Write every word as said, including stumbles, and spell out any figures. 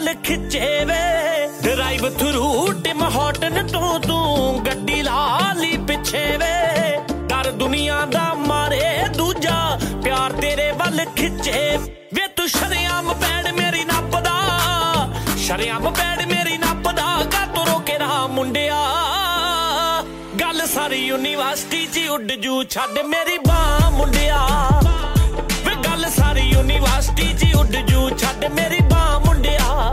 ਵੱਲ ਖਿੱਚੇ ਵੇ ਡਰਾਈਵ ਥਰੂ ਟਿਮ ਹੌਟਨ ਤੋਂ ਤੂੰ ਗੱਡੀ ਲਾ ਲਈ ਪਿੱਛੇ ਵੇ ਡਰ ਦੁਨੀਆ ਦਾ ਮਾਰੇ ਦੂਜਾ ਪਿਆਰ ਤੇਰੇ ਵੱਲ ਖਿੱਚੇ ਵੇ ਤੂੰ ਸ਼ਰੇਆਮ ਪੈੜ ਮੇਰੀ ਨੱਪਦਾ ਸ਼ਰੇਆਮ ਪੈੜ ਮੇਰੀ ਨੱਪਦਾ ਕਾਤੋਂ ਰੋਕੇ ਰਹਾ ਮੁੰਡਿਆ ਗੱਲ ਸਾਰੀ ਯੂਨੀਵਰਸਿਟੀ 'ਚ ਉੱਡ ਜੂ ਛੱਡ ਮੇਰੀ ਬਾਂਹ ਮੁੰਡਿਆ ਵੇ ਗੱਲ ਸਾਰੀ ਯੂਨੀਵਰਸਿਟੀ 'ਚ ਉੱਡ ਜੂ ਛੱਡ ਮੇਰੀ ਬਾਂਹ ਮੁੰਡਿਆ